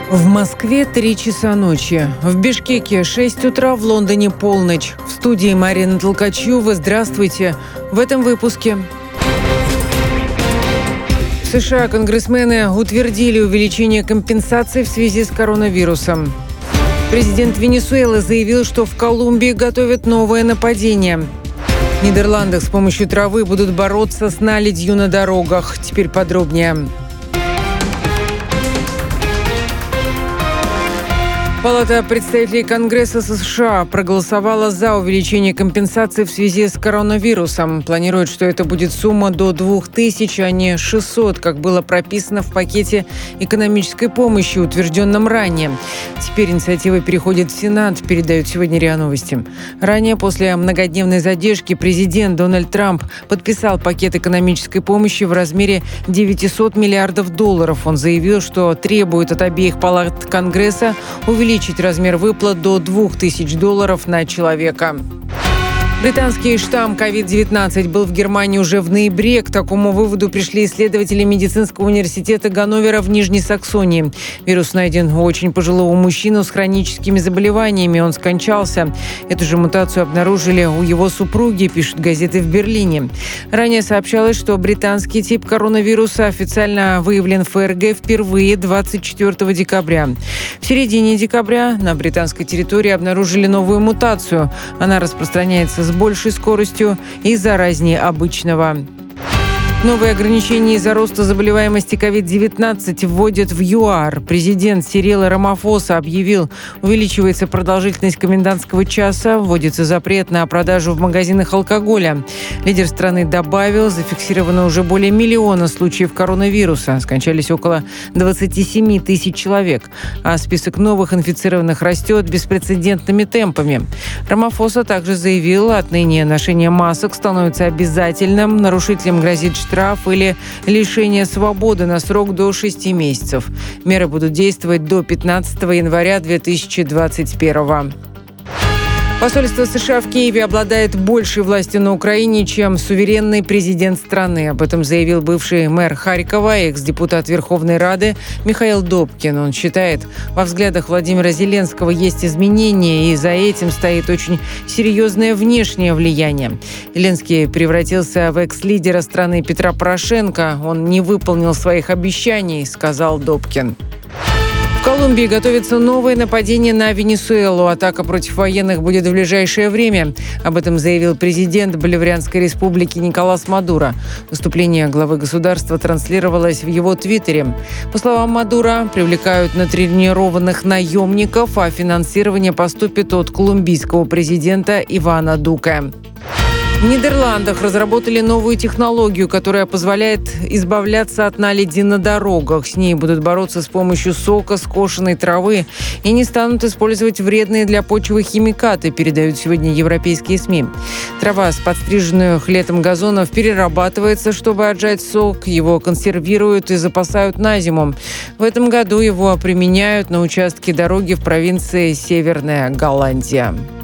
В Москве 3 часа ночи. В Бишкеке 6 утра, в Лондоне полночь. В студии Марина Толкачева. Здравствуйте. В этом выпуске. В США конгрессмены утвердили увеличение компенсаций в связи с коронавирусом. Президент Венесуэлы заявил, что в Колумбии готовят новое нападение. В Нидерландах с помощью травы будут бороться с наледью на дорогах. Теперь подробнее. Палата представителей Конгресса США проголосовала за увеличение компенсаций в связи с коронавирусом. Планирует, что это будет сумма до 2000, а не 600, как было прописано в пакете экономической помощи, утвержденном ранее. Теперь инициатива переходит в Сенат, передают сегодня РИА Новости. Ранее, после многодневной задержки, президент Дональд Трамп подписал пакет экономической помощи в размере $900 миллиардов. Он заявил, что требует от обеих палат Конгресса увеличить размер выплат до $2000 на человека. Британский штамм COVID-19 был в Германии уже в ноябре. К такому выводу пришли исследователи медицинского университета Ганновера в Нижней Саксонии. Вирус найден у очень пожилого мужчины с хроническими заболеваниями. Он скончался. Эту же мутацию обнаружили у его супруги, пишут газеты в Берлине. Ранее сообщалось, что британский тип коронавируса официально выявлен в ФРГ впервые 24 декабря. В середине декабря на британской территории обнаружили новую мутацию. Она распространяется с большей скоростью и заразнее обычного. Новые ограничения из-за роста заболеваемости COVID-19 вводят в ЮАР. Президент Сирил Рамафоса объявил, увеличивается продолжительность комендантского часа, вводится запрет на продажу в магазинах алкоголя. Лидер страны добавил, зафиксировано уже более 1 миллиона случаев коронавируса. Скончались около 27 тысяч человек. А список новых инфицированных растет беспрецедентными темпами. Рамафоса также заявил, отныне ношение масок становится обязательным. Нарушителям грозит штраф или лишение свободы на срок до 6 месяцев. Меры будут действовать до 15 января 2021. Посольство США в Киеве обладает большей властью на Украине, чем суверенный президент страны. Об этом заявил бывший мэр Харькова, экс-депутат Верховной Рады Михаил Добкин. Он считает, во взглядах Владимира Зеленского есть изменения, и за этим стоит очень серьезное внешнее влияние. Зеленский превратился в экс-лидера страны Петра Порошенко. Он не выполнил своих обещаний, сказал Добкин. В Колумбии готовится новое нападение на Венесуэлу. Атака против военных будет в ближайшее время. Об этом заявил президент Боливарианской республики Николас Мадуро. Выступление главы государства транслировалось в его твиттере. По словам Мадуро, привлекают натренированных наемников, а финансирование поступит от колумбийского президента Ивана Дуке. В Нидерландах разработали новую технологию, которая позволяет избавляться от наледи на дорогах. С ней будут бороться с помощью сока скошенной травы и не станут использовать вредные для почвы химикаты, передают сегодня европейские СМИ. Трава с подстриженных летом газонов перерабатывается, чтобы отжать сок. Его консервируют и запасают на зиму. В этом году его применяют на участке дороги в провинции Северная Голландия.